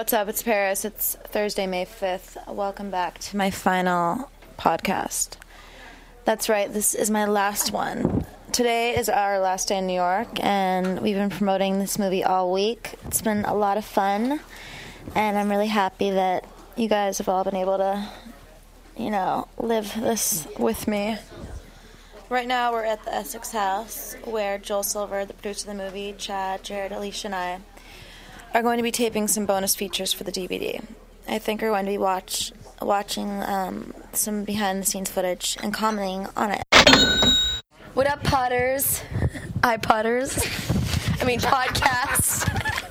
what's up? It's Paris. It's Thursday, May 5th. Welcome back to my final podcast. That's right, this is my last one. Today is our last day in New York, and we've been promoting this movie all week. It's been a lot of fun, and I'm really happy that you guys have all been able to, live this with me. Right now, we're at the Essex House, where Joel Silver, the producer of the movie, Chad, Jared, Alicia, and I are going to be taping some bonus features for the DVD. I think we're going to be watching some behind-the-scenes footage and commenting on it. What up, Potters? iPotters. Podcasts.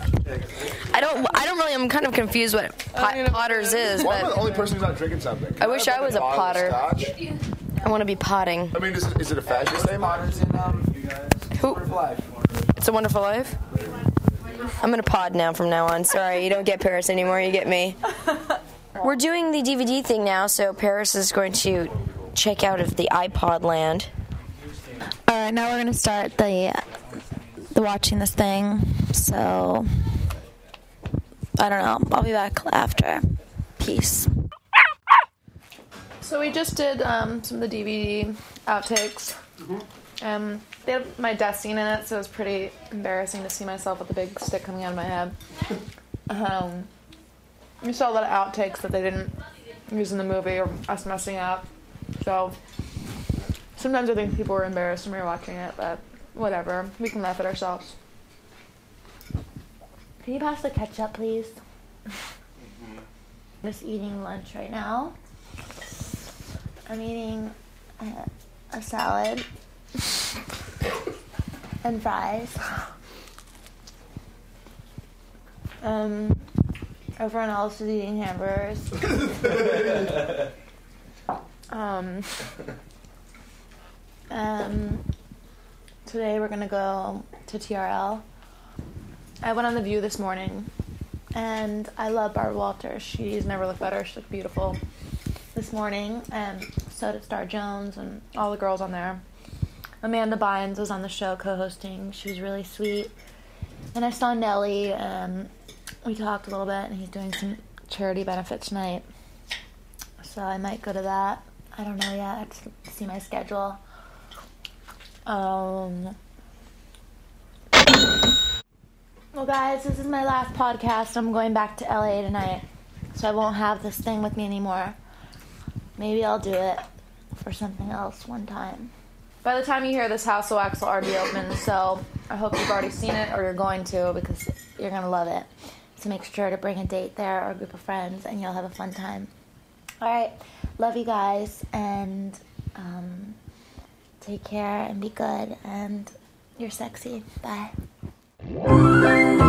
I'm kind of confused what Potters is. Why am I the only person who's not drinking something? I wish I was a Potter. I want to be potting. Is it a fascist name? Potters in Who? Wonderful Life. It's a Wonderful Life? I'm going to pod now from now on. Sorry, you don't get Paris anymore, you get me. We're doing the DVD thing now, so Paris is going to check out of the iPod land. Alright, now we're going to start the watching this thing, so I don't know. I'll be back after. Peace. So we just did some of the DVD outtakes. They have my death scene in it, so it was pretty embarrassing to see myself with a big stick coming out of my head. We saw a lot of outtakes that they didn't use in the movie or us messing up. So sometimes I think people were embarrassed when we were watching it, but whatever. We can laugh at ourselves. Can you pass the ketchup, please? I'm just eating lunch right now. I'm eating a salad and fries. Everyone else is eating hamburgers. Today we're gonna go to TRL. I went on The View this morning, and I love Barbara Walters. She's never looked better. She looked beautiful this morning, and so did Star Jones and all the girls on there. Amanda Bynes was on the show co-hosting. She was really sweet. And I saw Nelly, and we talked a little bit, and he's doing some charity benefit tonight. So I might go to that. I don't know yet. I have to see my schedule. Well, guys, this is my last podcast. I'm going back to LA tonight, so I won't have this thing with me anymore. Maybe I'll do it for something else one time. By the time you hear this, House of Wax will already be open, so I hope you've already seen it or you're going to, because you're going to love it. So make sure to bring a date there or a group of friends, and you'll have a fun time. All right. Love you guys, and take care and be good, and you're sexy. Bye.